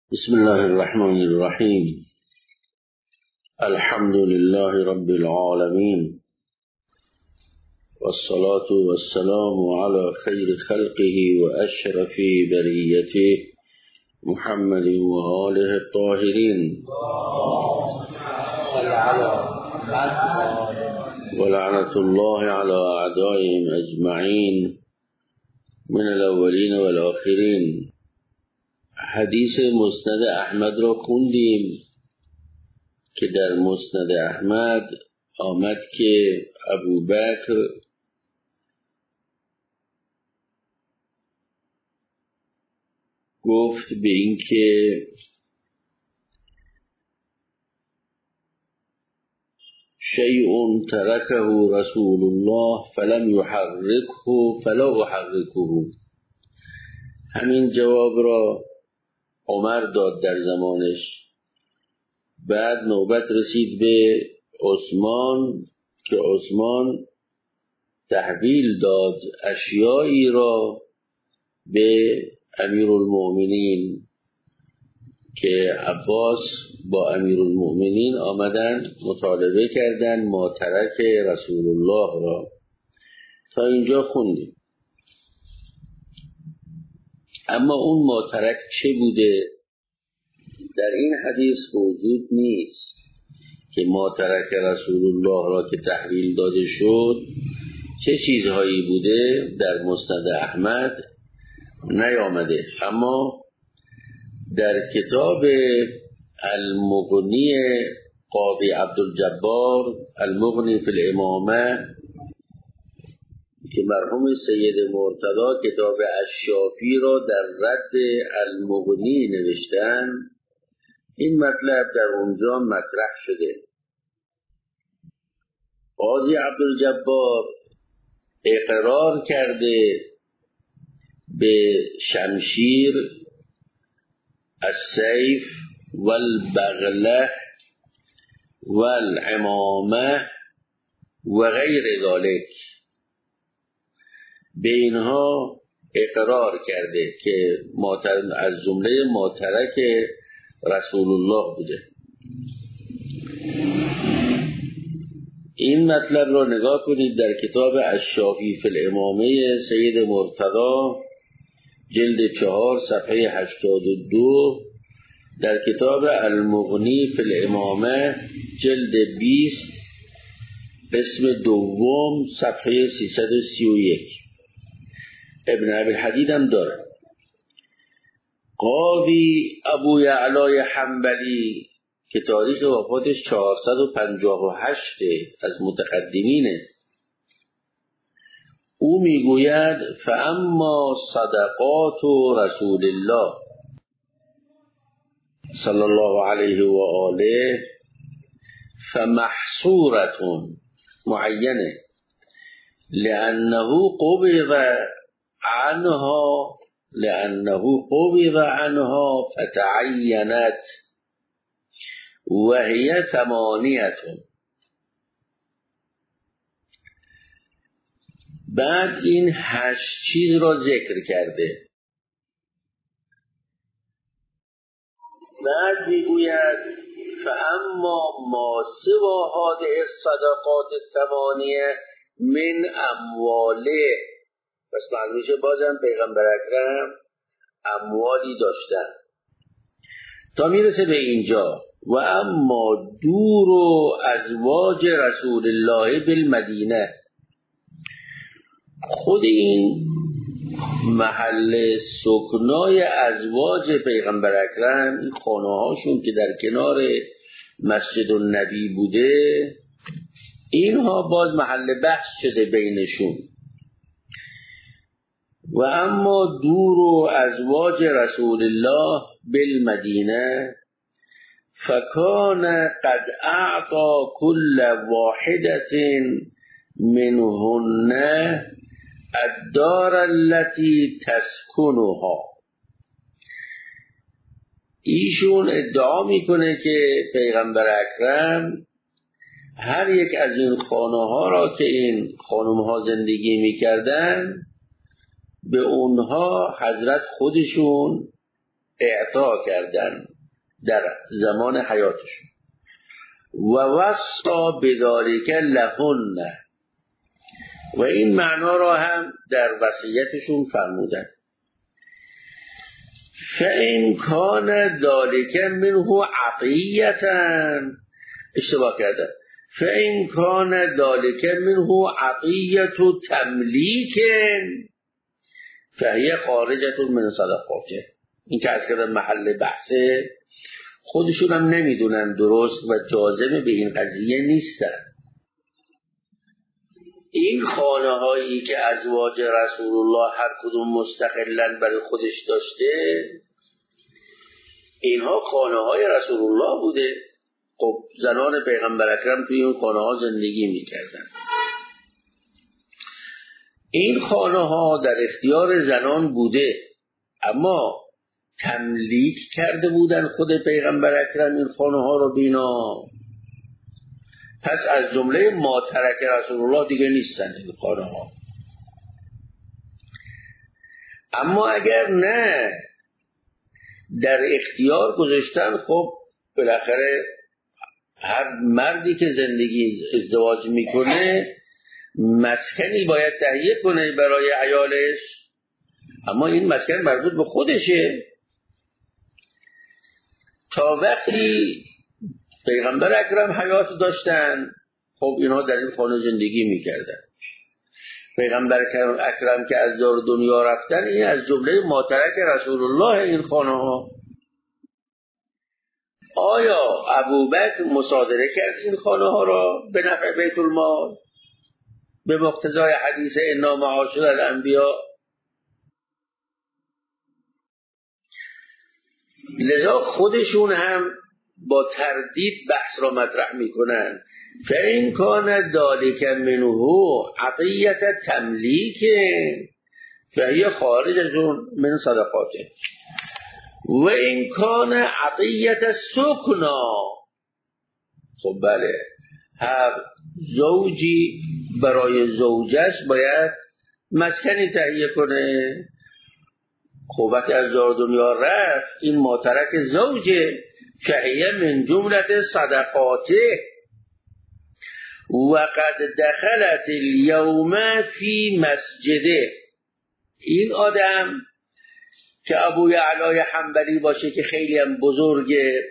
بسم الله الرحمن الرحيم. الحمد لله رب العالمين، والصلاة والسلام على خير خلقه وأشرف بريته محمد وآله الطاهرين، ولعنة الله على أعدائهم أجمعين من الأولين والآخرين. حدیث مسند احمد را خوندیم که در مسند احمد آمد که ابوبکر گفت به این که شیء ترکه رسول الله فلم یحرکه فلا احرکه. همین جواب را عمر داد در زمانش. بعد نوبت رسید به عثمان که عثمان تحویل داد اشیایی را به امیرالمؤمنین که عباس با امیرالمؤمنین آمدن مطالبه کردند ما ترک رسول الله را. تا اینجا خوندیم. اما اون ماترک چه بوده در این حدیث موجود نیست که ماترک رسول الله را که تحویل داده شد چه چیزهایی بوده در مسند احمد نیامده. اما در کتاب المغنی قاضی عبدالجبار المغنی فی الامامه که مرحوم سید مرتضی کتاب الشافی را در رد المغنی نوشتن، این مطلب در اونجا مطرح شده. قاضی عبدالجبار اقرار کرده به شمشیر، السیف والبغله والعمامه و غیر ذالک، به اینها اقرار کرده که از جمله ماترک رسول الله بوده. این مطلب را نگاه کنید در کتاب الشافی فی الامامه سید مرتضی جلد 4 صفحه 82، در کتاب المغنی فی الامامه جلد 20 قسم دوم صفحه 331. ابن ابی الحدید هم داره. قاضی ابو یعلای حنبلی که تاریخ وفاتش 458 از متقدمینه، او میگوید فاما صدقات رسول الله صلی الله علیه و آله فمحصورة معینه لأنه قبض عنها فتعینت وهي 8. بعد این 8 چیز را ذکر کرده. بعد میگوید فاما ما سوا هذه الصدقات 8 من امواله، پس معلوم میشه بازم پیغمبر اکرم اموالی داشتن تا میرسه به اینجا. و اما دور و ازواج رسول الله بالمدینه، خود این محل سکنای ازواج پیغمبر اکرم، این خانه هاشون که در کنار مسجد النبی بوده، اینها باز محل بحث شده بینشون. و اما دور و ازواج رسول الله بالمدینه فکان قد اعطى كل واحدة منهن الدار التي تسكنها. ایشون ادعا میکنه که پیغمبر اکرم هر یک از این خانه ها را که این خانم ها زندگی میکردن به اونها حضرت خودشون اعطا کردن در زمان حیاتشون. و وصا بذالک لهن، و این معنا را هم در وصیتشون فرمودن. فإن کان ذالک منه عطیة، اشتباه کردن، فإن کان ذالک منه عطیة تملیک فهی خارجة من صدقاته. این که از کردن محل بحثه، خودشون هم نمیدونن درست و جازم به این قضیه نیستن. این خانه هایی که ازواج رسول الله هر کدوم مستقلاً برای خودش داشته، اینها خانه های رسول الله بوده. خب زنان پیغمبر اکرم توی این خانه ها زندگی میکردن. این خانه ها در اختیار زنان بوده، اما تملیک کرده بودن خود پیغمبر اکرم این خانه ها رو بینا. پس از جمله ما ترک رسول الله دیگه نیستن این خانه ها. اما اگر نه در اختیار گذاشتن، خب بالاخره هر مردی که زندگی ازدواج میکنه مسکنی باید تهیه کنه برای عیالش، اما این مسکن مربوط به خودشه. تا وقتی پیغمبر اکرم حیات داشتن، خب اینها در این خانه زندگی میکردن. پیغمبر اکرم که از دار دنیا رفتن، این از جمله ما ترک رسول الله این خانه ها. آیا ابوبکر مصادره کرد این خانه ها را به نفع بیت المال به مقتضای حدیث انا معاشر الانبیاء؟ لذا خودشون هم با تردید بحث را مطرح میکنن. فإن کان ذالک منه عطیة تملیک فهی خارجة من صدقاته و این کان عطیة سکنا. خب بله، هر زوجی برای زوجش باید مسکنی تهیه کنه. خب وقتی از دار دنیا رفت، این ماترک زوجه فهی من جملت صدقاته و قد دخلت اليوم فی مسجده. این آدم که ابو یعلای حنبلی باشه که خیلی هم بزرگه،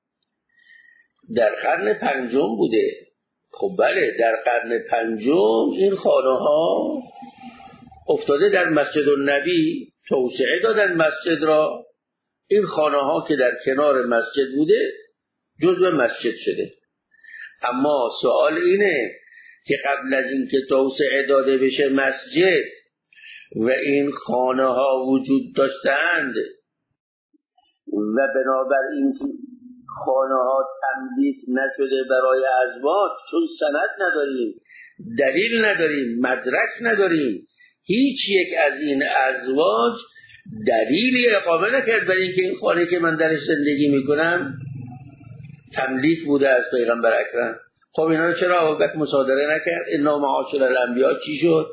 در قرن پنجم بوده. خب بله، در قرن پنجم این خانه ها افتاده در مسجد النبی، توسعه دادن مسجد را. این خانه ها که در کنار مسجد بوده جزو مسجد شده. اما سوال اینه که قبل از این که توسعه داده بشه مسجد و این خانه ها وجود داشتند و بنابراین خانه ها تملیک نشده برای ازواج، چون سند نداریم، دلیل نداریم، مدرک نداریم، هیچ یک از این ازواج دلیلی اقامه نکرد برای اینکه این خانه که من درش زندگی میکنم تملیک بوده از پیغمبر اکرم. خب اینا رو چرا ابوبکر مصادره نکرد؟ انا معاشر الانبیاء چی شد؟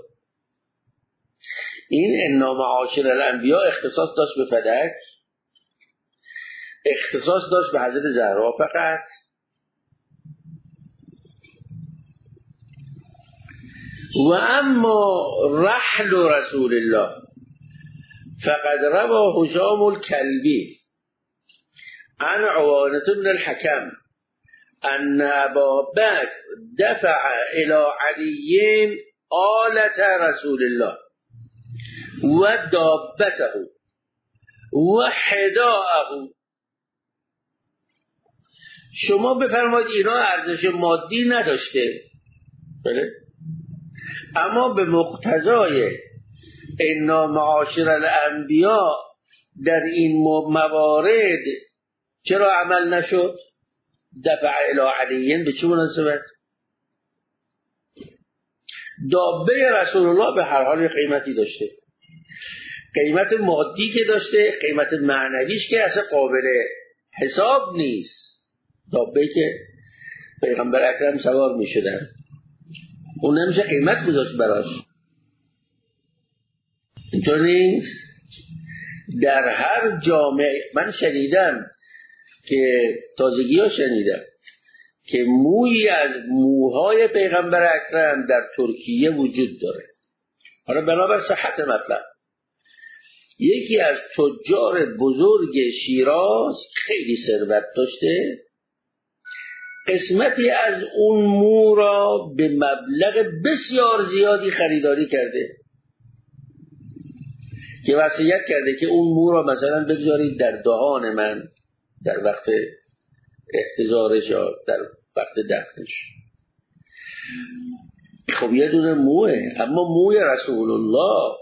این انا معاشر الانبیاء اختصاص داشت به فدک، اختصاص داشت به حضرت زهرا فقط. و اما رحل رسول الله فقد روى هشام الكلبي عن عوانة بن الحكم ان ابا بکر دفع الى علی آلة رسول الله و دابته و حداءه. شما بفرمایید اینا ارزش مادی نداشته، بله، اما به مقتضای انا معاشر الانبیاء در این موارد چرا عمل نشد؟ دفع الی علیین به چه مناسبت؟ دابه رسول الله به هر حال قیمتی داشته، قیمت مادی که داشته، قیمت معنویش که اصلا قابل حساب نیست. دابه که پیغمبر اکرم سوار می شدن، اون نمیشه قیمت گذاشت براش، اینطور نیست. در هر جامعه، من شنیدم که تازگی ها شنیدم که مویی از موهای پیغمبر اکرم در ترکیه وجود داره. حالا بنابر صحت مطلب، یکی از تجار بزرگ شیراز خیلی ثروت داشته، قسمتی از اون مو را به مبلغ بسیار زیادی خریداری کرده که وصیت کرده که اون مو را مثلا بگذارید در دهان من در وقت احتضارش یا در وقت دفنش. خب یه دونه موه، اما موی رسول الله.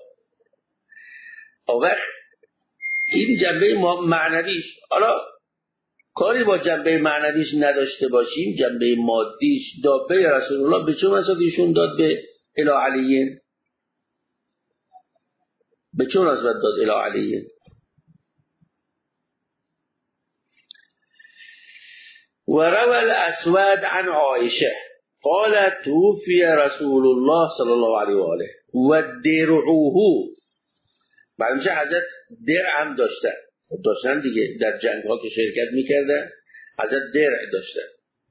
وقت این جنبه معنویش، حالا کاری با جنبه معنویش نداشته باشیم، جنبه مادیش، دابه رسول الله به چه مسابقه ایشون داد به الی علیه؟ به چه نسبت داد الی علیه؟ و روى الاسود عن عائشه قالت توفی رسول الله صلی الله علیه و آله و درعوه. برنامه حضرت درع هم داشتن دیگه، در جنگ ها که شرکت میکردن حضرت درع داشتن.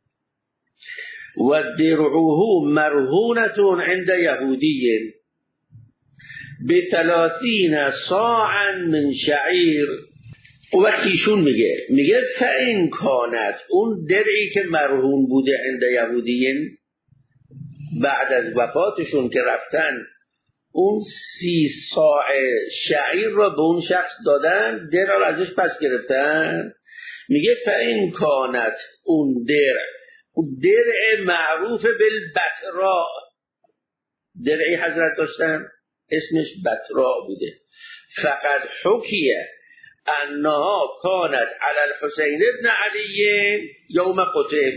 و درعوه مرهونتون عند یهودی ب30 صاعا من شعیر. او وقتی ایشون میگه فین کانت، اون درعی که مرهون بوده عند یهودیین بعد از وفاتشون که رفتن اون 30 صاع شعیر را به اون شخص دادن، درع را ازش پس گرفتن. میگه فین کانت، اون درع معروف بالبتراء، درعی حضرت داشتن اسمش بتراء بوده. فقد حکیه انها کانت علی الحسین ابن علی یوم قتل.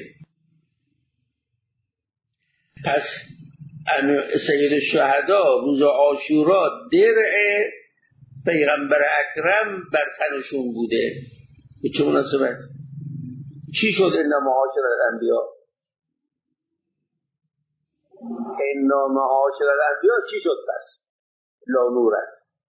پس سید الشهدا روز عاشورا درع پیغمبر اکرم بر تنشون بوده. به چه مناسبت؟ چی شد ان معاشر الانبیا؟ ان معاشر الانبیا چی شد پس؟ لا نورن.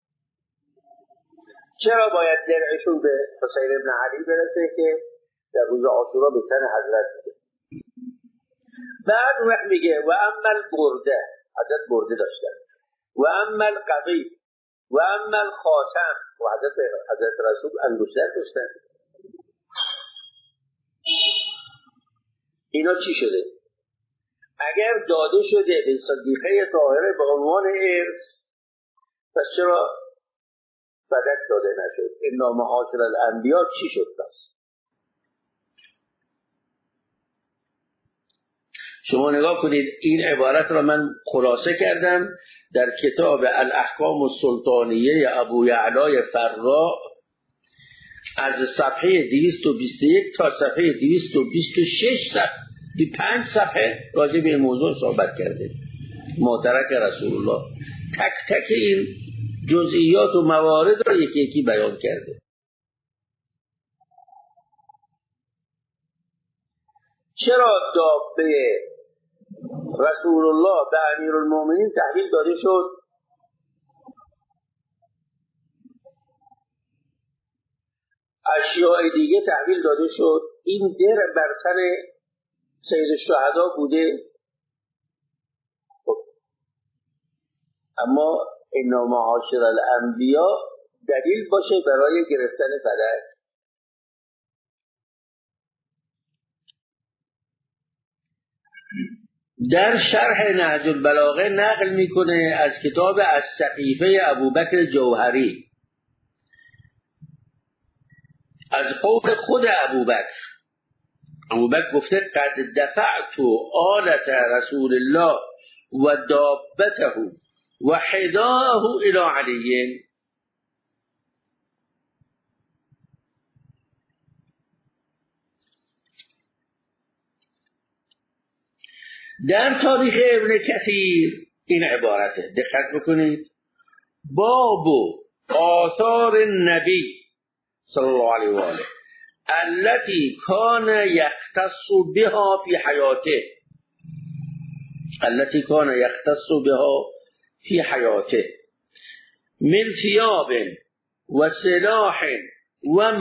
چرا باید درعشون به حسین ابن علی برسه که در روز عاشورا به تن حضرت بوده؟ بعد وقت میگه و اما البرده، حضرت برده داشتن، و اما القبی و اما الخاتم، و حضرت رسول انگشتر داشتن. اینا چی شده؟ اگر داده شده به صدیقه طاهره به عنوان ارث، پس چرا بدک داده نشد؟ این معاشر الانبیا چی شد پس؟ شما نگاه کنید، این عبارت را من خلاصه کردم در کتاب الاحکام السلطانیه ابو یعلای فراء از صفحه 221 تا صفحه 226 صفحه 5 صفحه راجع به این موضوع صحبت کرده. ماترک رسول الله تک تک این جزئیات و موارد را یکی یکی بیان کرده. چرا دابه رسول الله به امیرالمومنین تحویل داده شد؟ اشیاء دیگه تحویل داده شد. این درع بر سر سید الشهدا بوده. اما این معاشر الانبیا دلیل باشه برای گرفتن فدک. در شرح نهج البلاغه نقل میکنه از کتاب السقیفه ابوبکر جوهری از قول خود ابوبکر گفته قد دفعت آلت رسول الله و دابته و حداه الی علی. در تاریخ ابن کثیر این عبارته، دقت بکنید. باب آثار النبی صلی الله علیه و آله التي كان يختص بها في حياته، التي كان يختص بها في حياته من ثياب و سلاح و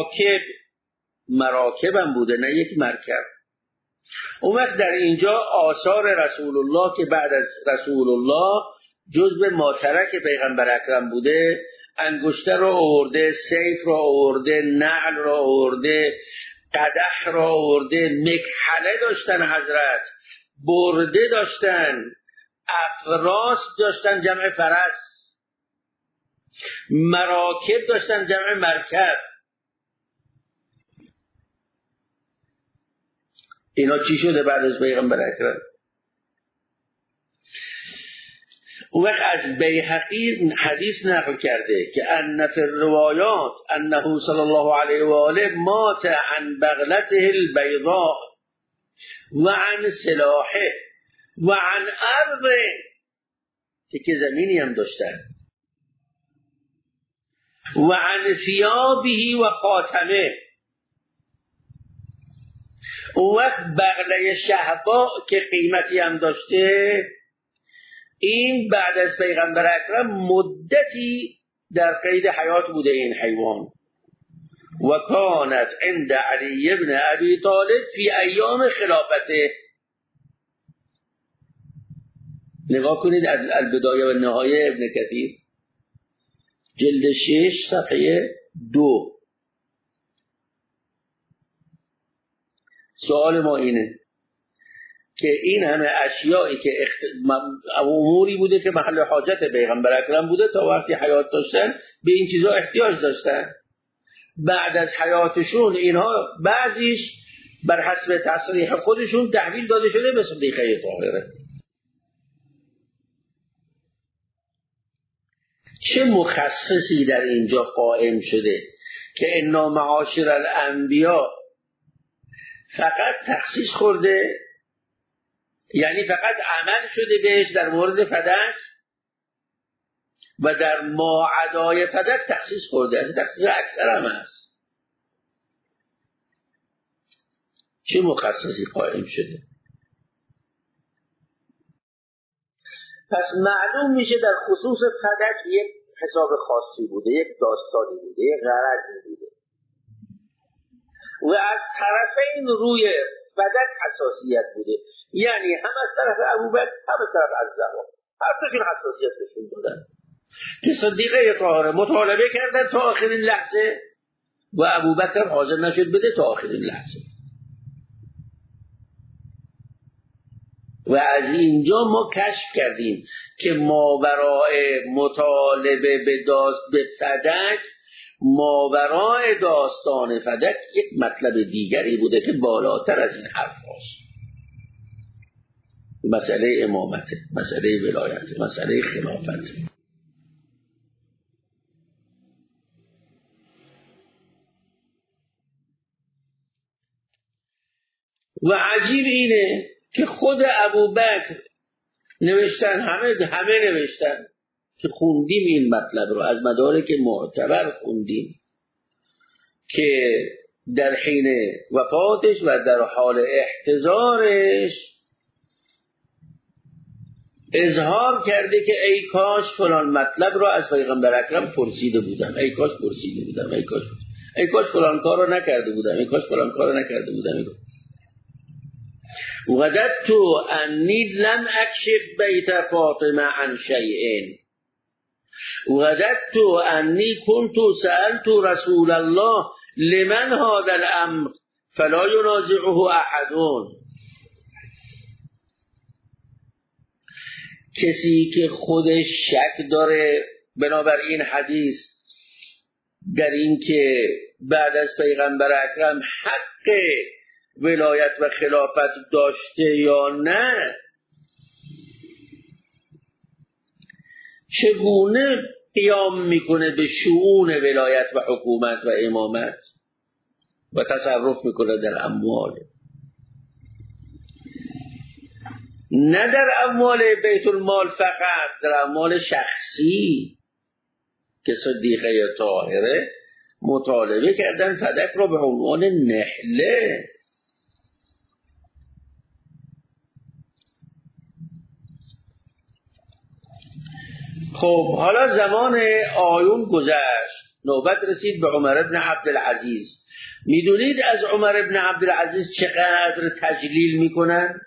مراکب هم بوده، نه یک مرکب. اون وقت در اینجا آثار رسول الله که بعد از رسول الله جزء ما ترک پیغمبر اکرم بوده، انگشتر را آورده، سیف را آورده، نعل را آورده، قدح را آورده، مکحله داشتن حضرت، برده داشتن، افراس داشتن جمع فرس، مراکب داشتن جمع مرکب. اینا چی شده بعد از پیغمبر اکرم؟ اون وقت از بیهقی حدیث نقل کرده که ان فی الروایات انه صلی الله علیه و آله مات عن بغلته البیضاء و عن سلاحه و عن ارض، که زمینی هم داشتن، و عن ثیابه و خاتمه. اون وقت بغله شهباء که قیمتی هم داشته، این بعد از پیغمبر اکرم مدتی در قید حیات بوده این حیوان. و کانت عند علی بن ابی طالب فی ایام خلافته. نگاه کنید البدایه و النهایه ابن کثیر جلد 6 صفحه 2. سوال ما اینه که این همه اشیایی که اموری بوده که محل حاجت پیغمبر اکرم بوده، تا وقتی حیات داشتن به این چیزا احتیاج داشتن. بعد از حیاتشون اینها بعضیش بر حسب تصریح خودشون تحویل داده شده به صدیقه طاهره. چه مخصصی در اینجا قائم شده که انا معاشر الانبیا فقط تخصیص خورده، یعنی فقط عمل شده بهش در مورد فدک و در ماعدای فدک تخصیص خورده، از تخصیص اکثر هم هست. چه مخصصی قائم شده؟ پس معلوم میشه در خصوص فدک یک حساب خاصی بوده، یک داستانی بوده، یک غرضی بوده و از طرفین روی فدک حساسیت بوده، یعنی هم از طرف ابوبکر هم از طرف عزرا، هر دوشون حساسیت نشون دادن که صدیقه طاهره مطالبه کردن تا آخرین لحظه و ابوبکر حاضر نشد بده تا آخرین لحظه. و از اینجا ما کشف کردیم که ماورای مطالبه به فدک، ماورای داستان فدک یک مطلب دیگری بوده که بالاتر از این حرف هاست. مسئله امامت، مسئله ولایت، مسئله خلافت. و عجیب اینه که خود ابوبکر نوشتن، همه نوشتن که خوندیم این مطلب رو از مدارک معتبر خوندیم که در حین وفاتش و در حال احتضارش اظهار کرده که ای کاش فلان مطلب رو از پیغمبر اکرم پرسیده بودم، ای کاش پرسیده بودم، ای کاش فلان کار رو نکرده بودم، ای کاش فلان کار رو نکرده بودم. وجدت انی لم اکشف بیت فاطمه عن شیء، وجدت انی كنت سألت رسول الله لمن هذا الامر فلا ينازعه احد. کسی که خودش شک داره بنابر این حدیث در این که بعد از پیغمبر اکرم حق ولایت و خلافت داشته یا نه، چگونه قیام میکنه به شؤون ولایت و حکومت و امامت و تصرف میکنه در اموال، نه در اموال بیت المال فقط، در اموال شخصی که صدیقه طاهره مطالبه کردن فدک را به عنوان نحله. خب حالا زمان آیون گذشت، نوبت رسید به عمر بن عبدالعزیز. میدونید از عمر بن عبدالعزیز چقدر تجلیل میکنن؟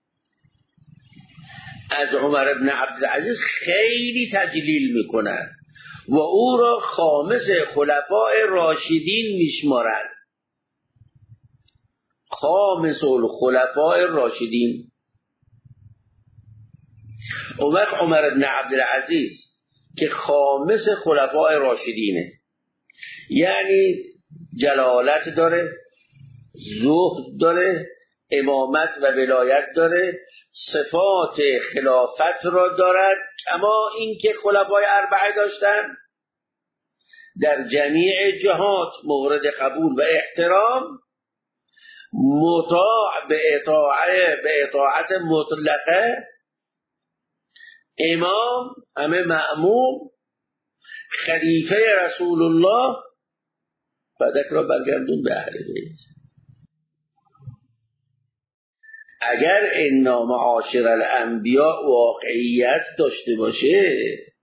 از عمر بن عبدالعزیز خیلی تجلیل میکنن و او را خامس خلفاء راشدین میشمارند. خامس الخلفاء راشدین. عمر بن عبدالعزیز که خامس خلفاء راشدینه، یعنی جلالت داره، زهد داره، امامت و ولایت داره، صفات خلافت را دارد کما اینکه خلفای اربعه داشتن، در جمیع جهات مورد قبول و احترام، مطاع به اطاعت مطلقه، امام، همه مأموم، خلیفه رسول الله، فدک را برگردون به اهل بیت. اگر انا معاشر الانبیاء واقعیت داشته باشه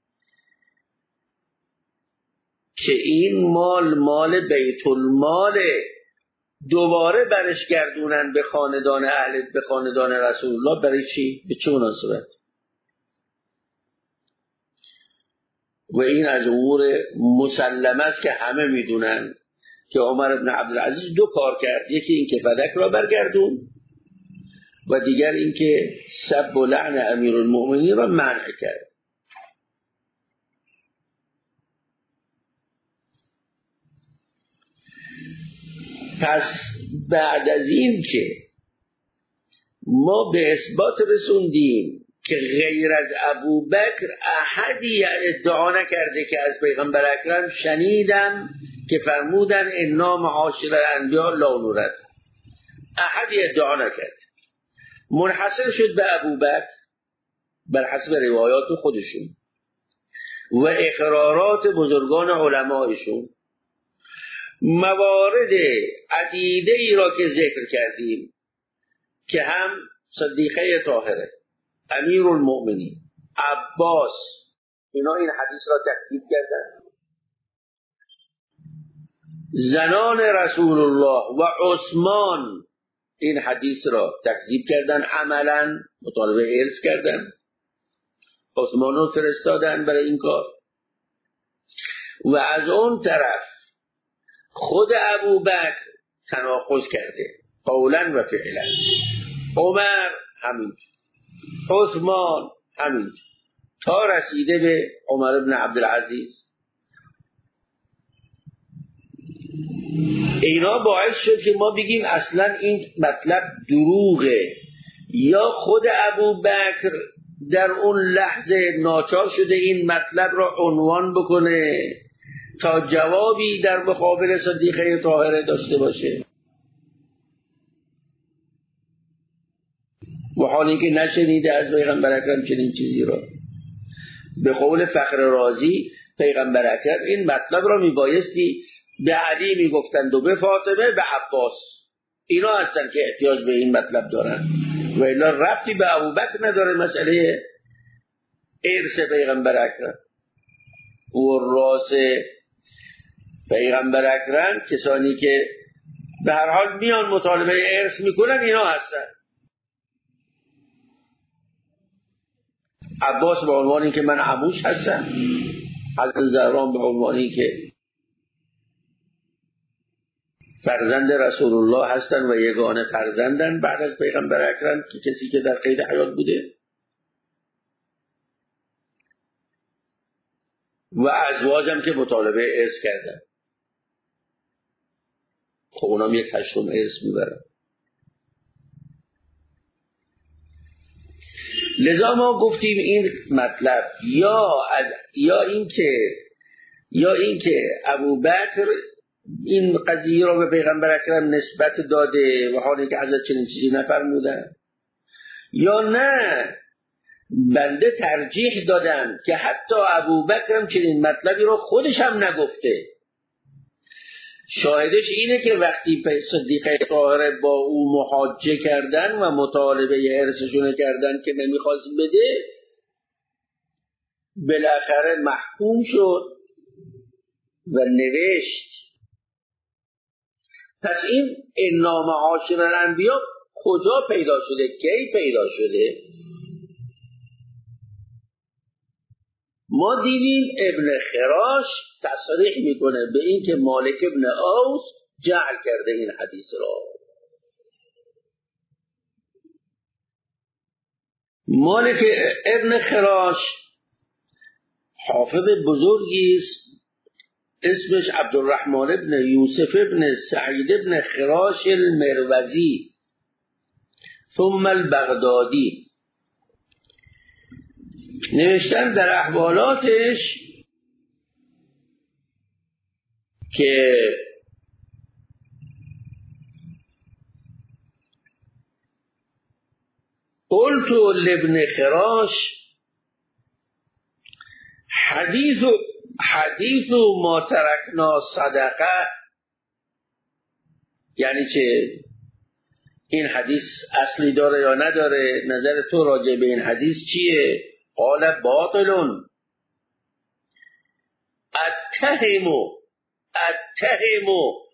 که این مال بیت المال دوباره برش گردونن به خاندان به خاندان رسول الله، برای چی؟ به چه مناسبت؟ و این از امور مسلمه است که همه میدونن که عمر بن عبدالعزیز دو کار کرد، یکی این که فدک را برگردون و دیگر این که سب و لعن امیرالمؤمنین را منع کرد. پس بعد از این که ما به اثبات رسوندیم که غیر از ابوبکر احدی ادعا نکرده که از پیغمبر اکرم شنیدم که فرمودن انا معاشر الانبیاء لا نورد، احدی ادعا نکرد، منحصر شد به ابوبکر بر حسب روایات خودشون و اقرارات بزرگان علمایشون. موارد عدیده ای را که ذکر کردیم که هم صدیقه طاهره، امیرالمؤمنین، عباس، اینا این حدیث را تکذیب کردن، زنان رسول الله و عثمان این حدیث را تکذیب کردن، عملا مطالبه ارث کردن، عثمان رو فرستادن برای این کار. و از اون طرف خود ابوبکر تناقض کرده قولا و فعلا، عمر همین، عثمان همین، تا رسیده به عمر بن عبدالعزیز. اینا باعث شد که ما بگیم اصلا این مطلب دروغه، یا خود ابوبکر در اون لحظه ناچار شده این مطلب را عنوان بکنه تا جوابی در مقابل صدیقه طاهره داشته باشه، و حالی که نشنیده از پیغمبر اکرم چنین چیزی را. به قول فخر رازی پیغمبر اکرم این مطلب را میبایستی به علی میگفتند و به فاطمه، به عباس، اینا هستن که احتیاج به این مطلب دارن، و الا ربطی به ابوبکر نداره مسئله ارث پیغمبر اکرم. و راس پیغمبر اکرم کسانی که به هر حال میان مطالبه ارث میکنن اینا هستن. عباس به عنوانی که من عموش هستم، حضرت زهرا به عنوانی که فرزند رسول الله هستن و یگانه فرزندن بعد از پیغمبر اکرم، که کسی که در قید حیات بوده، و ازواجم که مطالبه ارث کردن، خب اونام یک هشتم ارث میبرن. لذا ما گفتیم این مطلب یا اینکه ابوبکر این قضیه را به پیغمبر اکرم نسبت داده و حالی که حضرت چنین چیزی نفرمودن، یا نه بنده ترجیح دادم که حتی ابوبکر هم چنین مطلبی را خودش هم نگفته. شاهدش اینه که وقتی صدیقه طاهره با او محاجه کردن و مطالبه ارثشون کردن که نمیخواست بده، بالاخره محکوم شد و نوشت. پس این انا معاشر الانبیا کجا پیدا شده؟ کی پیدا شده؟ ما دیدیم ابن خراش تصریح میکنه به این که مالک ابن اوس جعل کرده این حدیث را. مالک ابن خراش حافظ بزرگی است، اسمش عبدالرحمن ابن یوسف ابن سعید ابن خراش المروزی ثم البغدادی. نوشتن در احوالاتش که قلت لابن خراش حدیث ما ترکنا صدقه، یعنی چه؟ این حدیث اصلی داره یا نداره؟ نظر تو راجع به این حدیث چیه؟ قال باطل. اتهم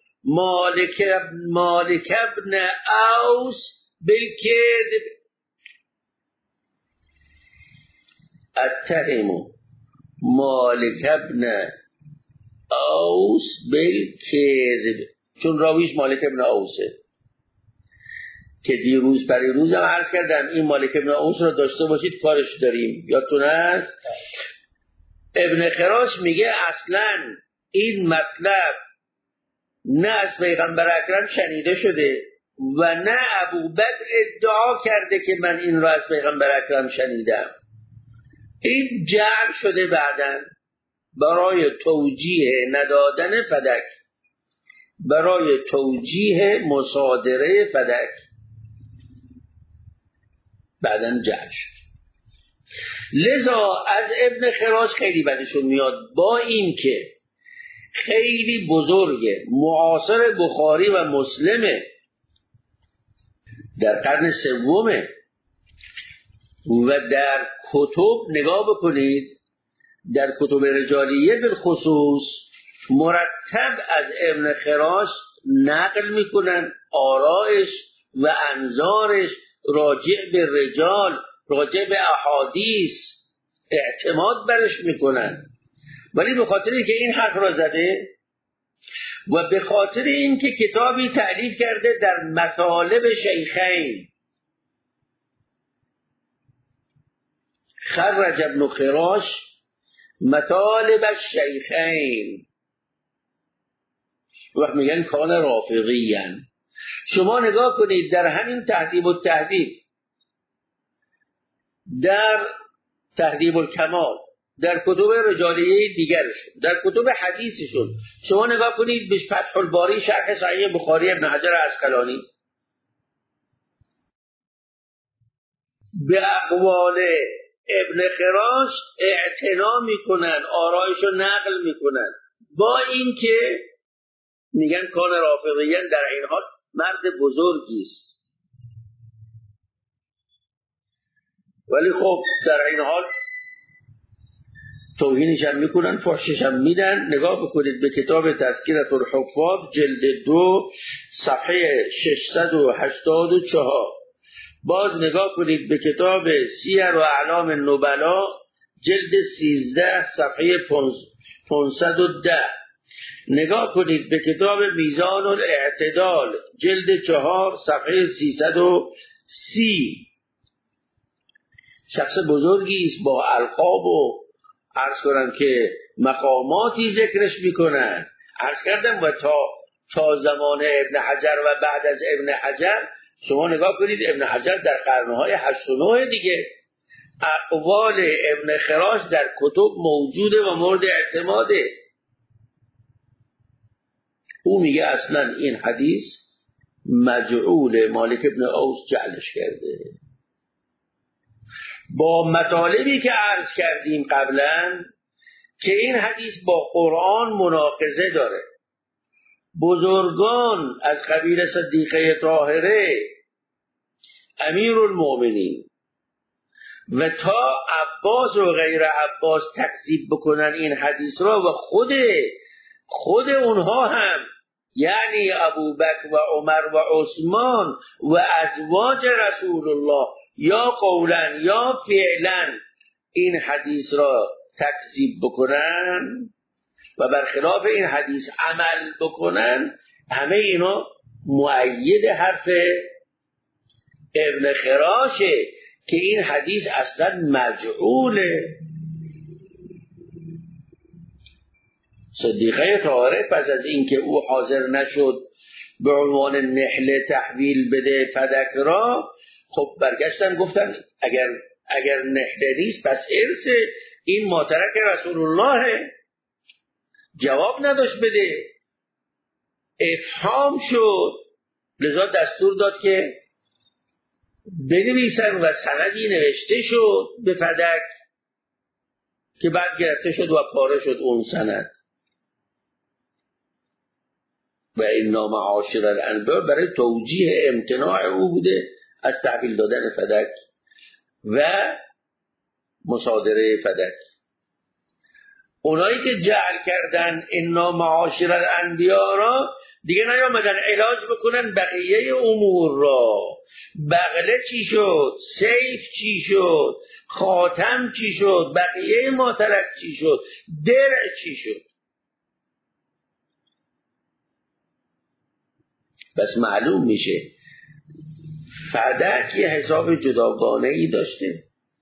مالک ابن اوس بالکذب. اتهم مالک ابن اوس بالکذب، چون راویش مالک ابن اوسه که دیروز پریروز هم عرض کردم این مالک ابن اوس رو داشته باشید کارش داریم، یادتون هست؟ ابن خراش میگه اصلا این مطلب نه از پیغمبر اکرم شنیده شده و نه ابوبکر ادعا کرده که من این رو از پیغمبر اکرم شنیدم. این جعل شده بعداً برای توجیه ندادن فدک، برای توجیه مصادره فدک، بعداً جعل شد. لذا از ابن خراش خیلی بدشون میاد، با این که خیلی بزرگه، معاصر بخاری و مسلمه، در قرن سومه و در کتب نگاه بکنید، در کتب رجالیه بالخصوص مرتب از ابن خراش نقل میکنن آرائش و انظارش راجع به رجال، راجع به احادیث اعتماد برش میکنن، ولی به خاطر که این حق را زده و به خاطر این که کتابی تألیف کرده در مطالب شیخین، خرج ابن خراش مطالب الشیخین، وقت میگن کان رافضیاً. شما نگاه کنید در همین تهذیب التهذیب، در تهذیب الکمال، در کتب رجالیه دیگرشون، در کتب حدیثشون، شما نگاه کنید به فتح الباری شرح صحیح بخاری ابن حجر عسقلانی، به اقوال ابن خراش اعتنا میکنن، آرایشو نقل میکنن، با این که میگن کان رافضیان، در این حال مرد بزرگی است، ولی خب در این حال توهینش هم میکنن، فحشش هم میدن. نگاه بکنید به کتاب تذکرة الحفاظ جلد 2 صفحه 684. باز نگاه کنید به کتاب سیر و اعلام النبلا جلد 13 صفحه 510. نگاه کنید به کتاب میزان الاعتدال جلد 4 صفحه 330. شخص بزرگی است با القاب و عرض کنم که مقاماتی ذکرش میکنن. عرض کردم و تا زمان ابن حجر و بعد از ابن حجر شما نگاه کنید ابن حجر در قرنهای 8 و 9 دیگه اقوال ابن خراش در کتب موجوده و مورد اعتماده. او میگه اصلا این حدیث مجعول، مالک ابن اوس جعلش کرده. با مطالبی که عرض کردیم قبلا که این حدیث با قرآن مناقضه داره، بزرگان از قبیل صدیقه طاهره امیر المؤمنین و تا عباس و غیر عباس تکذیب بکنن این حدیث را و خود خود اونها هم یعنی ابوبکر و عمر و عثمان و ازواج رسول الله یا قولا یا فعلا این حدیث را تکذیب بکنن و برخلاف این حدیث عمل بکنن، همه اینا مؤید حرف ابن خراشه که این حدیث اصلا مجعوله. صدیقه طاهره پس از اینکه او حاضر نشد به عنوان نحله تحویل بده فدک را، خب برگشتن گفتن اگر نحله نیست پس ارث این ماترک رسول الله. جواب نداشت بده، افهام شد، لذا دستور داد که بنویسن و سندی نوشته شد به فدک که بعد گرفته شد و پاره شد اون سند. و این نام عاشر الانبیاء برای توجیه امتناع او بوده از تحویل دادن فدک و مصادره فدک. اونایی که جعل کردن این نام عاشر الانبیاء را دیگه نیامدن علاج بکنن بقیه امور را. بغله چی شد؟ سیف چی شد؟ خاتم چی شد؟ بقیه ماترک چی شد؟ درع چی شد؟ بس معلوم میشه فدک یه حساب جداگانه ای داشته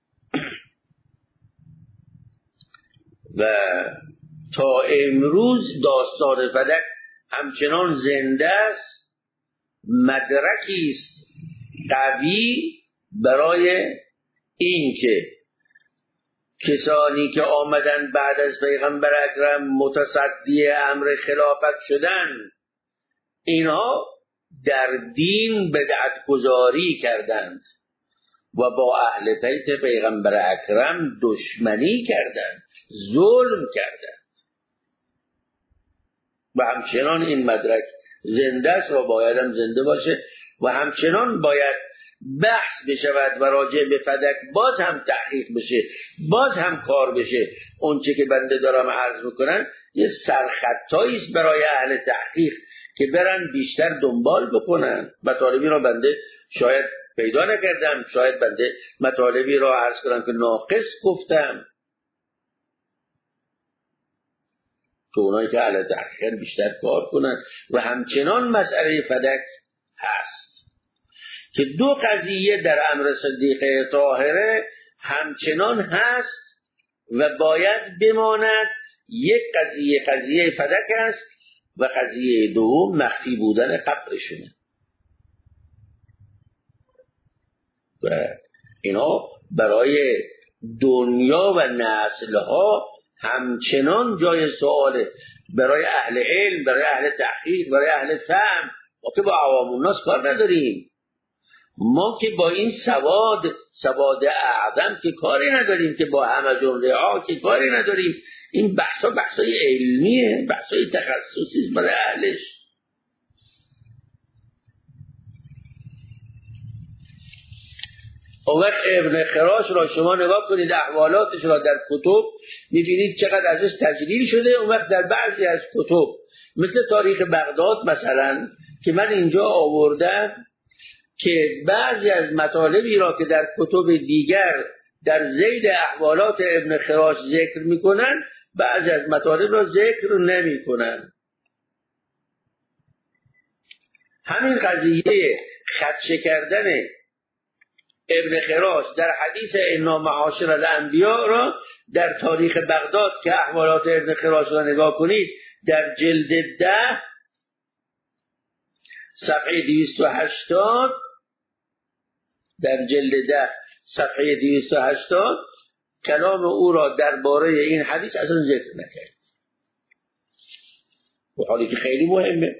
و تا امروز داستان فدک همچنان زنده است، مدرکی است قوی برای این که کسانی که آمدن بعد از پیغمبر اکرم متصدی امر خلافت شدن، اینها در دین بدعت گذاری کردند و با اهل بیت پیغمبر اکرم دشمنی کردند، ظلم کردند و همچنان این مدرک زنده است و باید هم زنده باشه و همچنان باید بحث بشود و راجع به فدک باز هم تحقیق بشه، باز هم کار بشه. اون چه که بنده دارم عرض میکنن یه سرخطایی است برای اهل تحقیق که برن بیشتر دنبال بکنن. مطالبی را بنده شاید پیدا نکردم، شاید بنده مطالبی را عرض کنم که ناقص گفتم، که اونایی که اهل تحقیق بیشتر کار کنن. و همچنان مسئله فدک هست که دو قضیه در امر صدیقه طاهره همچنان هست و باید بماند. یک قضیه فدک است و قضیه دوم مخفی بودن قبرشونه و اینا برای دنیا و نسلها همچنان جای سواله، برای اهل علم، برای اهل تحقیق، برای اهل فهم. ما که با عوام الناس کار نداریم، ما که با این سواد اعظم که کاری نداریم، که با همه ها که کاری نداریم. این بحثای علمیه، بحثای تخصصی برای اهلش. اون وقت ابن خراش را شما نگاه کنید، احوالاتش را در کتب می‌بینید چقدر ازش تجلیل شده. اون وقت در بعضی از کتب مثل تاریخ بغداد مثلا که من اینجا آوردم که بعضی از مطالبی را که در کتب دیگر در ذیل احوالات ابن خراش ذکر میکنن، بعضی از مطالب را ذکر نمیکنن. همین قضیه خدشه کردن ابن خراش در حدیث انا معاشر الانبیاء را در تاریخ بغداد که احوالات ابن خراش را نگاه کنید، در جلد 10 صفحه 280 در جلد 10 صفحه 280 کلام او را درباره این حدیث اصلا ذکر نکرد، و حالی که خیلی مهمه.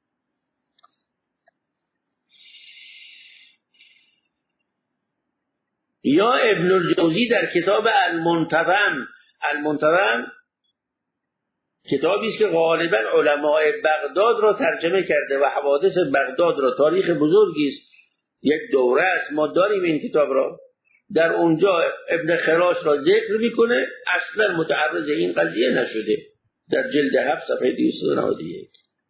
یا ابن الجوزی در کتاب المنتظم کتابی است که غالبا علماء بغداد را ترجمه کرده و حوادث بغداد را، تاریخ بزرگی است، یک دوره است، ما داریم این کتاب را. در اونجا ابن خراش را ذکر میکنه، اصلا متعرض این قضیه نشده در جلد 7 صفحه 291.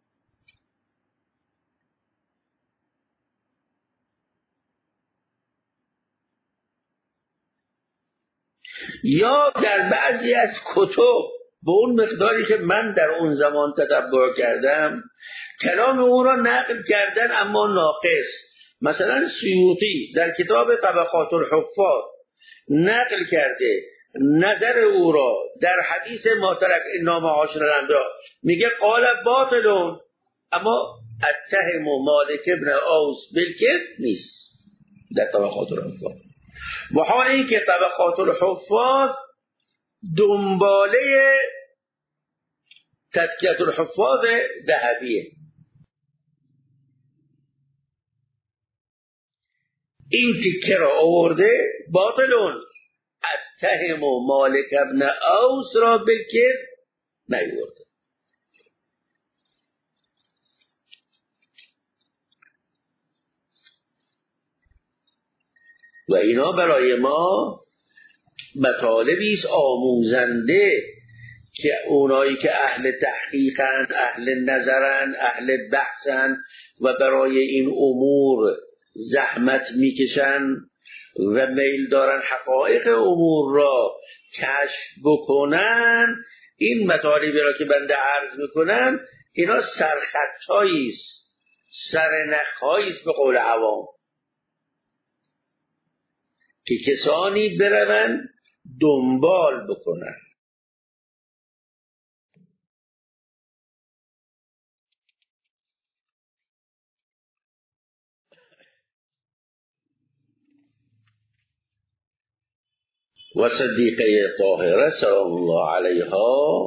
یا در بعضی از کتب به اون مقداری که من در اون زمان تتبع کردم کلام او را نقل کردن اما ناقص. مثلا سیوطی در کتاب طبقات الحفاظ نقل کرده نظر او را در حدیث ما ترک انا معاشر الانبیاء، میگه قال باطلون، اما اتهم مالک ابن اوس بالکذب نیست در طبقات الحفاظ، و حال این که طبقات الحفاظ دنباله تزکیة الحفاظ ذهبیه. این تیکه را آورده باطلون، اتهم مالک ابن اوس را بالکذب نیورده. و اینا برای ما مطالبی است آموزنده که اونایی که اهل تحقیقن، اهل نظرن، اهل بحثن و برای این امور زحمت میکشن و میل دارن حقایق امور را کشف بکنن، این مطالبی را که بنده عرض میکنم اینا سرخطهایی است، سرنخهایی است به قول عوام، که کسانی برون دنبال بکنن. و صدیقه طاهره سلام الله علیها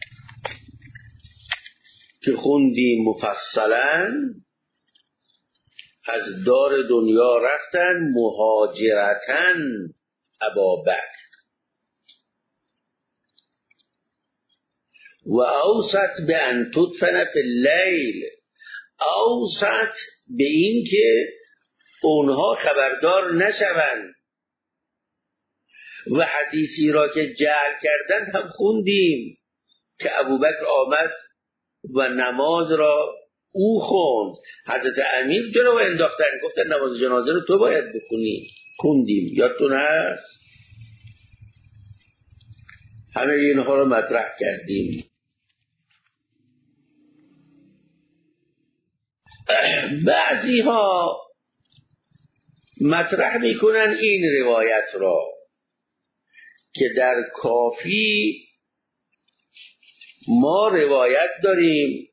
که خوندیم مفصلا، از دار دنیا رفتن مهاجرتن ابابکر و اوصت به ان تدفن فی اللیل، اوصت به این که اونها خبردار نشوند. و حدیثی را که جعل کردن هم خوندیم که ابوبکر آمد و نماز را او خوند، حضرت امیر جلو انداختن، گفتن نماز جنازه رو تو باید بخونی، خوندیم، یادتون هست؟ همه اینها رو مطرح کردیم. بعضی ها مطرح میکنن این روایت را که در کافی ما روایت داریم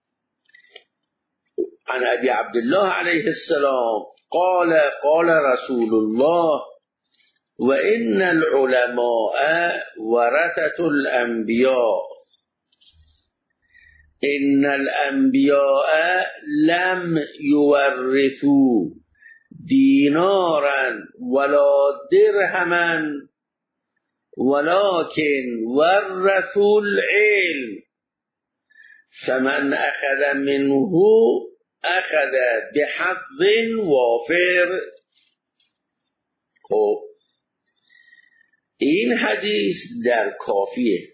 عن ابی عبدالله علیه السلام قال رسول الله و ان العلماء ورثة الانبیاء، ان الانبیاء لم یورثوا دینارا ولا درهما ولكن ورثوا العلم فمن اخذ منه اخذ بحظ وافر. خب این حدیث در کافیه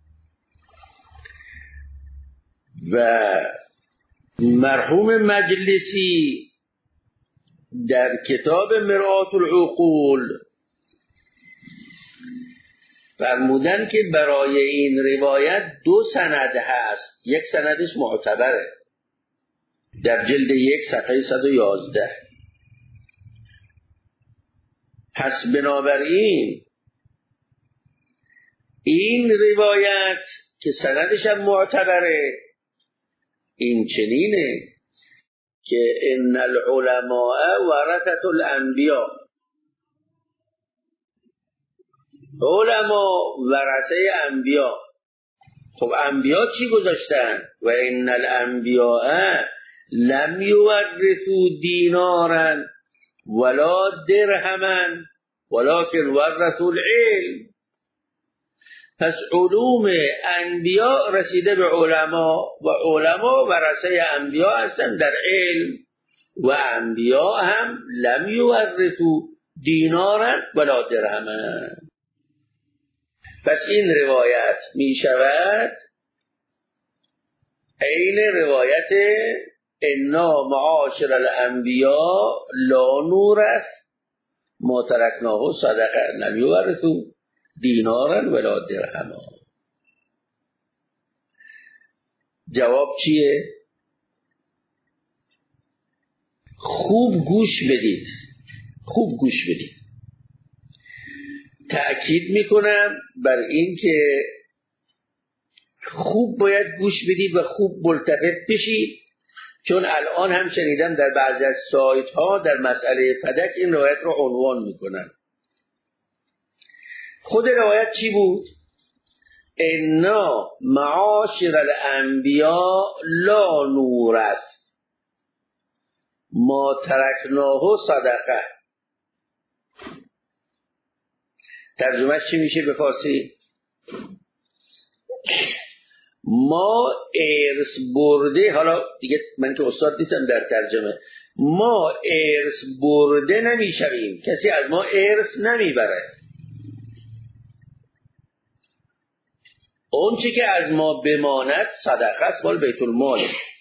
و مرحوم مجلسی در کتاب مرآت العقول فرمودن که برای این روایت 2 سند هست، یک سندش معتبره در جلد 1 صفحه 111. پس بنابراین این روایت که سندش هم معتبره این چنینه که ان العلماء ورثة الانبیاء، علما ورثه انبیا. خب انبیا چی گذاشتن؟ و ان الانبیاء لم یورثوا دینارا ولا درهما ولكن ورثوا العلم. پس علوم انبیا رسیده به علما و علما ورثه انبیا هستن در علم، و انبیا هم لم یورثوا دینارا ولا درهما. پس این روایت می شود عین روایت انا معاشر الانبیاء لا نورث ما ترکناه صدقه لم یورثوا دینارا ولا درهما. جواب چیه؟ خوب گوش بدید، خوب گوش بدید. تأکید میکنم بر این که خوب باید گوش بدید و خوب ملتفت بشید، چون الان هم شنیدم در بعضی از سایت ها در مسئله فدک این روایت رو عنوان میکنن. خود روایت چی بود؟ انا معاشر الانبیاء لا نورث ما ترکناه صدقه. ترجمهش چی میشه به فارسی؟ ما ارث برده، حالا دیگه من که استاد نیستم در ترجمه، ما ارث برده نمیشویم، کسی از ما ارث نمیبره. اون چی که از ما بماند صدقه است، مال بیت المال.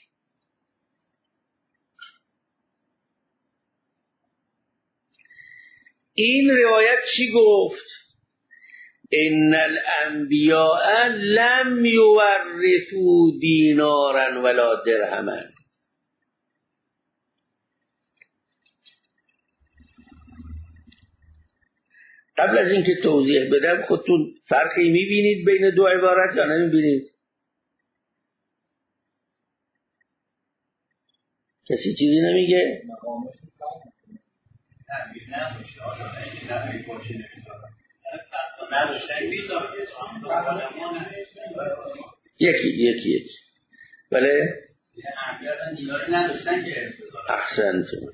این روایت چی گفت؟ ان الانبیاء لم یورثوا دینارا ولا درهما. قبل از اینکه توضیح بدم خودتون فرقی میبینید بین دو عبارت یا نمیبینید؟ کسی چیزی نمیگه؟ یکی بله؟ احسنتون.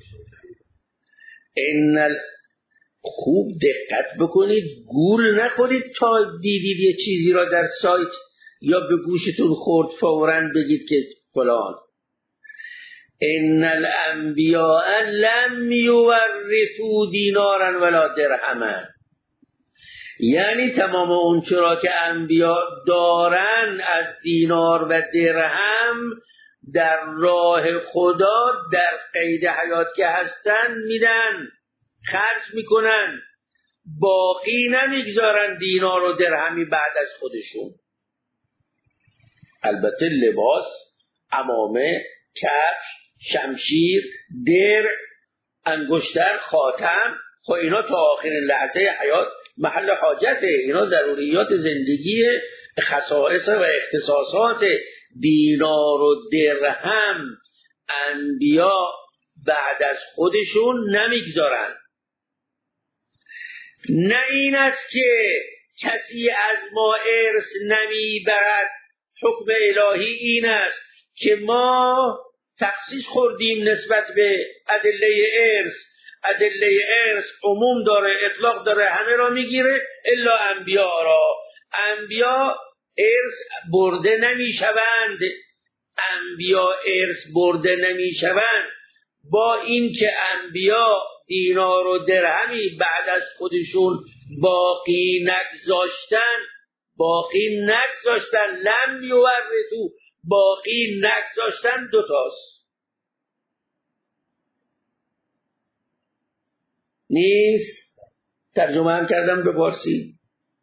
خوب دقت بکنید، گول نخورید تا دیدید یه چیزی را در سایت یا به گوشتون خورد فوراً بگید که فلان. ان الانبیاء لم یورثوا دینارا ولا درهما، یعنی تمام اون چرا که انبیا دارن از دینار و درهم در راه خدا در قید حیات که هستن میدن، خرج میکنن، باقی نمیگذارن دینار و درهمی بعد از خودشون. البته لباس، عمامه، کفش، شمشیر، درع، انگشتر، خاتم، خب اینا تا آخرین لحظه حیات محل حاجته، اینا ضروریات زندگی، خصائص و اختصاصات. دینار و درهم انبیا بعد از خودشون نمیگذارن. نه این است که کسی از ما ارث نمیبرد، حکم الهی این است که ما تخصیص خوردیم نسبت به ادله ارث. ادله ارث عموم داره، اطلاق داره، همه را میگیره الا انبیا را. انبیا ارث برده نمیشوند، انبیا ارث برده نمیشوند. با این که انبیا دینار و درهمی بعد از خودشون باقی نگذاشتن، لم یورثوا، باقی نگذاشتن دوتاست. نیست؟ ترجمه هم کردم به فارسی.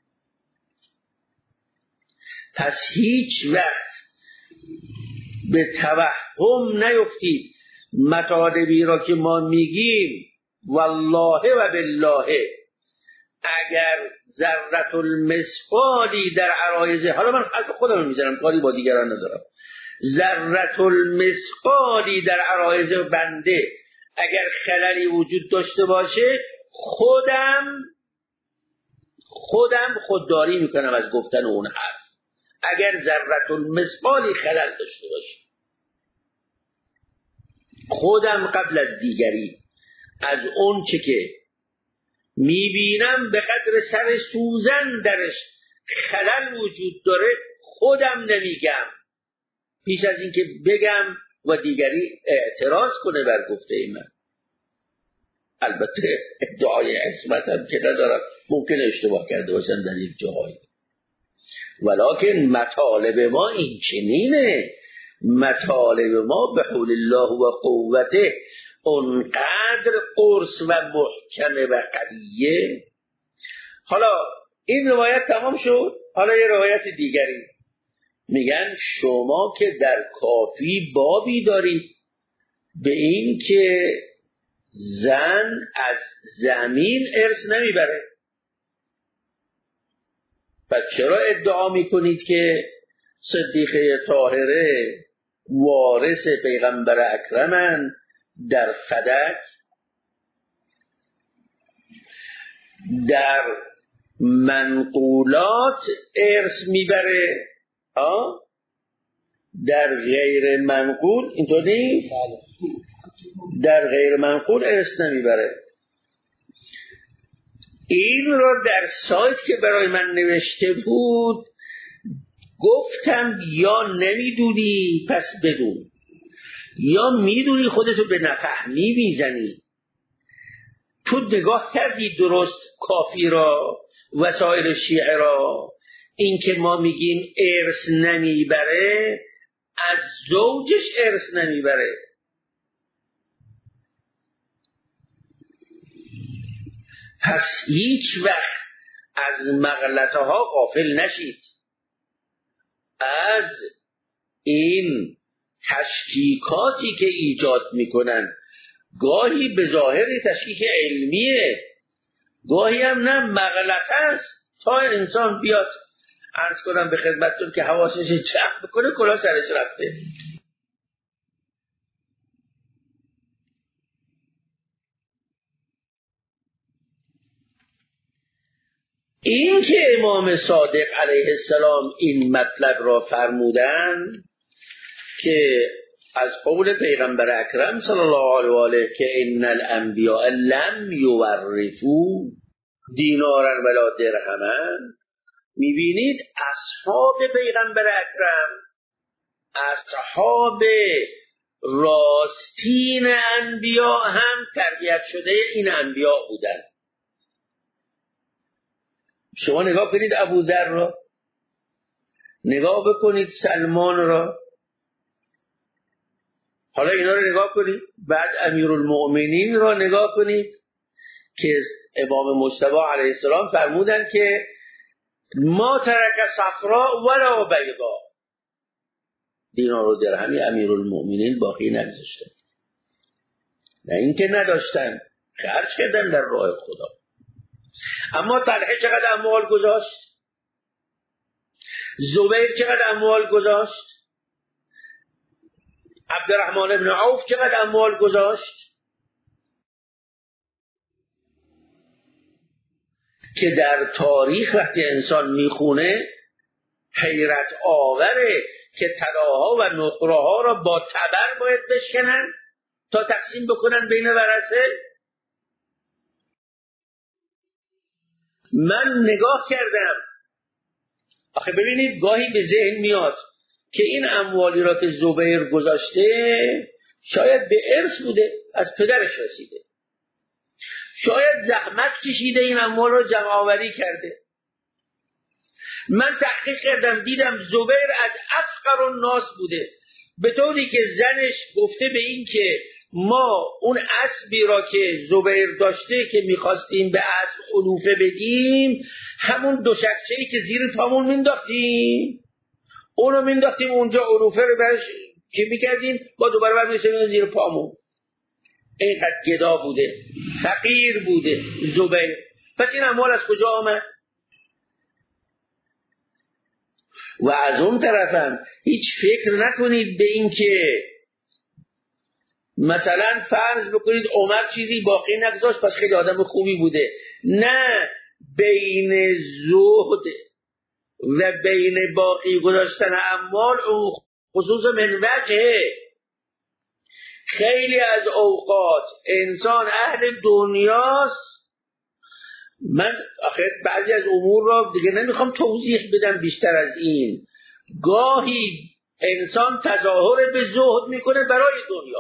پس هیچ وقت به توهم نیفتید. مطالبی را که ما میگیم والله و بالله، اگر ذره المثقالی در عرایض، حالا من خلق خودم میذارم کاری با دیگران ندارم، ذره المثقالی در عرایض بنده اگر خللی وجود داشته باشه، خودم خودداری میکنم از گفتن اون حرف. اگر ذره المثقالی خلل داشته باشه، خودم قبل از دیگری از اون چه که میبینم به قدر سر سوزن درش خلل وجود داره خودم نمیگم، پیش از اینکه بگم و دیگری اعتراض کنه بر گفته من. البته ادعای عصمت هم که ندارم، ممکن اشتباه کرده باشن در یک جاهایی، ولکن مطالب ما این چنینه. مطالب ما به حول الله و قوته اونقدر قرص و محکمه و قویه. حالا این روایت تمام شد. حالا یه روایت دیگری میگن شما که در کافی بابی دارید به این که زن از زمین ارث نمیبره، پس چرا ادعا میکنید که صدیقه طاهره وارث پیغمبر اکرمن در فدک؟ در منقولات ارث میبره، در غیر منقول اینطور نیست. در غیر منقول ارث نمیبره. این را در سایت که برای من نوشته بود گفتم یا نمیدونی پس بدون، یا میدونی خودتو به نفهمی میزنی. تو نگاه کردی درست کافی را، وسایل شیعه را، این که ما میگیم ارث نمیبره، از زوجش ارث نمیبره. پس هیچ وقت از مغلطه ها غافل نشید. از این تشکیکاتی که ایجاد میکنن، گاهی به ظاهر تشکیک علمیه، گاهی هم نه، مغلطه است. تا انسان بیاد عرض کنم به خدمتتون که حواسش چپ بکنه کلا سرش رفته. این که امام صادق علیه السلام این مطلب را فرمودن که از قول پیغمبر اکرم صلی الله علیه و آله که ان الانبیاء لم یورثوا دینارا ولا درهما، میبینید اصحاب پیغمبر اکرم، اصحاب راستین انبیاء هم تربیت شده این انبیاء بودن. شما نگاه کنید ابوذر را، نگاه بکنید سلمان را، حالا اینا رو نگاه کنید، بعد امیرالمؤمنین را نگاه کنید که امام مجتبی علیه السلام فرمودن که ما ترک صفرا ولا بیضا، دینار و درهمی امیرالمؤمنین باقی نگذاشتن. نه اینکه نداشتن، خرج کردن در راه خدا. اما طلحه چقدر اموال گذاشت؟ زبیر چقدر اموال گذاشت؟ عبدالرحمن بن عوف چقدر اموال گذاشت؟ که در تاریخ وقتی انسان میخونه حیرت آوره که طلاها و نقره‌ها را با تبر باید بشکنن تا تقسیم بکنن بین ورثه. من نگاه کردم، آخه ببینید گاهی به ذهن میاد که این اموالی را که زبیر گذاشته شاید به ارث بوده، از پدرش رسیده، شاید زحمت کشیده این اموال را جمع آوری کرده. من تحقیق کردم دیدم زبیر از افقر الناس بوده، به طوری که زنش گفته به این که ما اون اسبی را که زبیر داشته که میخواستیم به اسب علوفه بدیم، همون دو شکچه‌ای که زیر پامون مینداختیم اونو مینداختیم اونجا، علوفه رو برش که میکردیم با دوباره برمی‌رسیم زیر پامون. اینقدر گدا بوده، فقیر بوده زبیر. پس این اموال از کجا آمد؟ و از اون طرفم هیچ فکر نکنید به این که مثلا فرض بکنید عمر چیزی باقی نگذاشت پس خیلی آدم خوبی بوده. نه، بین زهد و بین باقی گذاشتن اموال خصوص من وجهه. خیلی از اوقات انسان اهل دنیاست. من آخر بعضی از امور را دیگه نمیخوام توضیح بدم بیشتر از این. گاهی انسان تظاهر به زهد میکنه برای دنیا،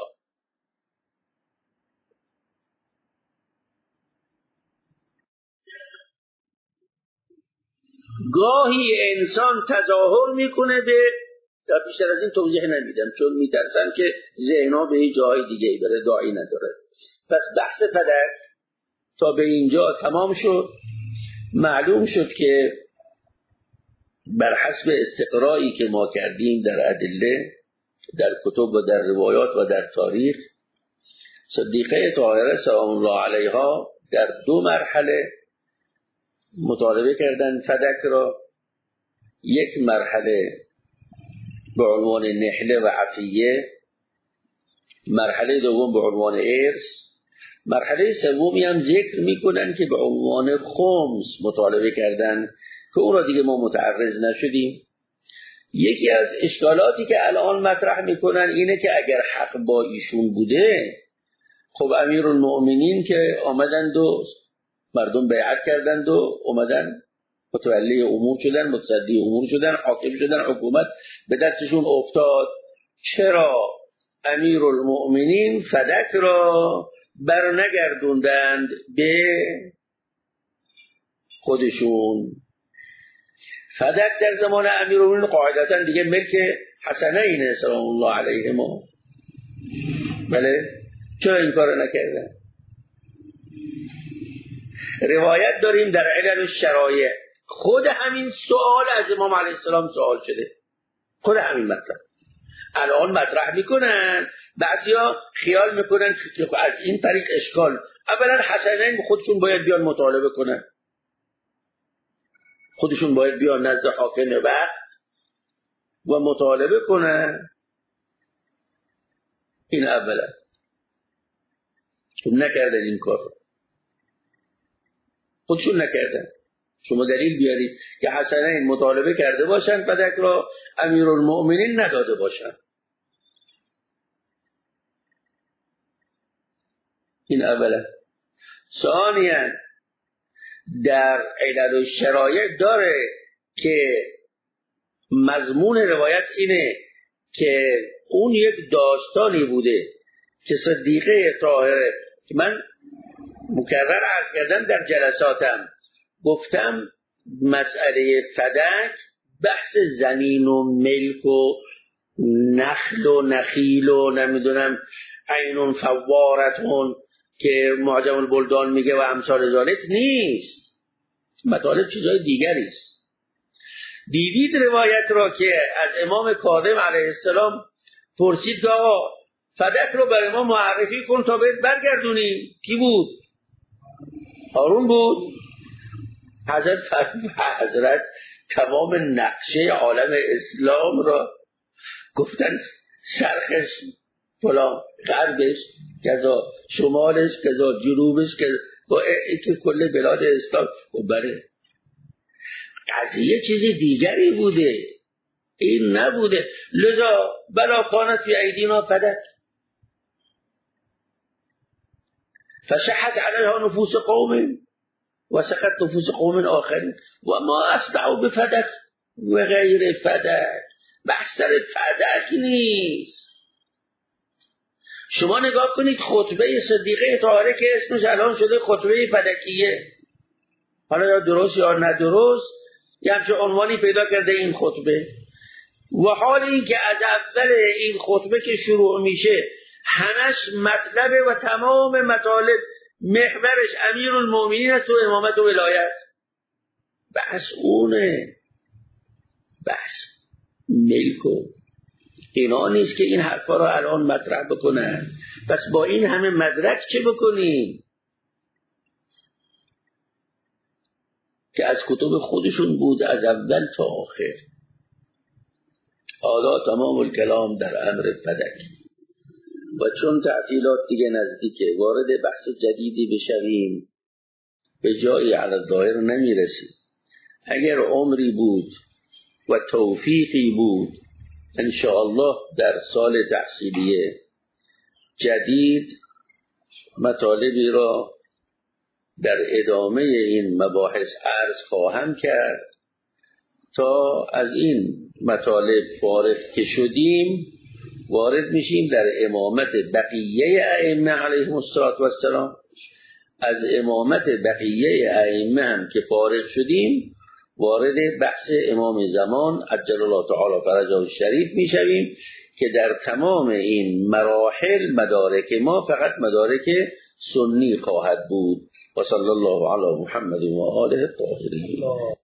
گاهی انسان تظاهر میکنه به در بیشتر از این توضیح نمیدم چون میترسم که ذهن‌ها به یه جای دیگه بره، داعی نداره. پس بحث فدک تا به اینجا تمام شد. معلوم شد که بر حسب استقرایی که ما کردیم در ادله، در کتب و در روایات و در تاریخ، صدیقه طاهره سلام الله علیها در 2 مرحله مطالبه کردن فدک را. یک مرحله به عنوان نحله و عفیه، مرحله دوم به عنوان ارث، مرحله سومی هم ذکر میکنن که به عنوان خمس مطالبه کردن که اون را دیگه ما متعرض نشدیم. یکی از اشکالاتی که الان مطرح میکنن اینه که اگر حق با ایشون بوده، خب امیرالمؤمنین که آمدند و مردم بیعت کردند و اومدن متولی امور شدن، متصدی امور شدن، حاکم شدن، حکومت به دستشون افتاد، چرا امیرالمؤمنین فدک را برنگردوندند به خودشون؟ فدک در زمان امیرالمؤمنین قاعدتا دیگه ملک حسنین سلام الله علیهما. بله، چرا این کار نکردن؟ روایت داریم در علل الشرایع، خود همین سوال از امام علیه السلام سوال شده، خود همین مطلب الان مطرح میکنن. بعضیا خیال میکنن که از این طریق اشکال، اولا حسنین خودشون باید بیان مطالبه کنن، خودشون باید بیان نزد حاکم وقت و مطالبه کنن. این اولا چون نکردن این کار، خودشون نکردن. شما دلیل بیارید که حسنین مطالبه کرده باشن فدک را، امیرالمؤمنین نداده باشن. این اولا. ثانیاً در علل الشرایع داره که مضمون روایت اینه که اون یک داستانی بوده که صدیقه طاهره، من مکرر عرض کردم در جلساتم، گفتم مسئله فدک بحث زمین و ملک و نخل و نخیل و نمیدونم عین فوارتون که معجم البلدان میگه و امثال ذالک نیست، مطالب چیزای دیگری است. دیدید روایت را که از امام کاظم علیه السلام پرسید که آقا فدک رو برای ما معرفی کن تا بهت برگردونیم. کی بود؟ هارون بود. حضرت تمام نقشه عالم اسلام را گفتن، شرقش فلان، غربش کذا، شمالش کذا، جنوبش که کل بلاد اسلام. و بله قضیه چیز دیگری بوده، این نبوده. لذا بلا کانت فی ایدینا فدک فشحت علیها نفوس قوم و سقط نفوس قوم آخرین و ما اصدعوا بفدک و غیر فدک. بحث سر فدک نیست. شما نگاه کنید خطبه صدیقه طاهره که اسمش الان شده خطبه فدکیه، حالا یا درست یا نه درست یه همچه عنوانی پیدا کرده این خطبه، و حال این که از اول این خطبه که شروع میشه همش مطلب و تمام مطالب محورش امیرالمؤمنین است و امامت و ولایت. بحث اونه، بحث ملک و اینا نیست که این حرفا را الان مطرح بکنن. پس با این همه مدرک چه بکنیم که از کتب خودشون بود از اول تا آخر. حالا تمام الکلام در امر فدک. و چون تعطیلات دیگه نزدیکه وارد بحث جدیدی بشویم به جایی علی الظاهر نمیرسیم. اگر عمری بود و توفیقی بود انشاءالله در سال تحصیلی جدید مطالبی را در ادامه این مباحث عرض خواهم کرد تا از این مطالب فارغ که شدیم وارد میشیم در امامت بقیه ائمه علیهم السلام. از امامت بقیه ائمه هم که فارغ شدیم وارد بحث امام زمان عجل الله تعالی فرجه الشریف میشویم که در تمام این مراحل مدارک ما فقط مدارک سنی خواهد بود. و صلی الله علی محمد و آله الطاهرین.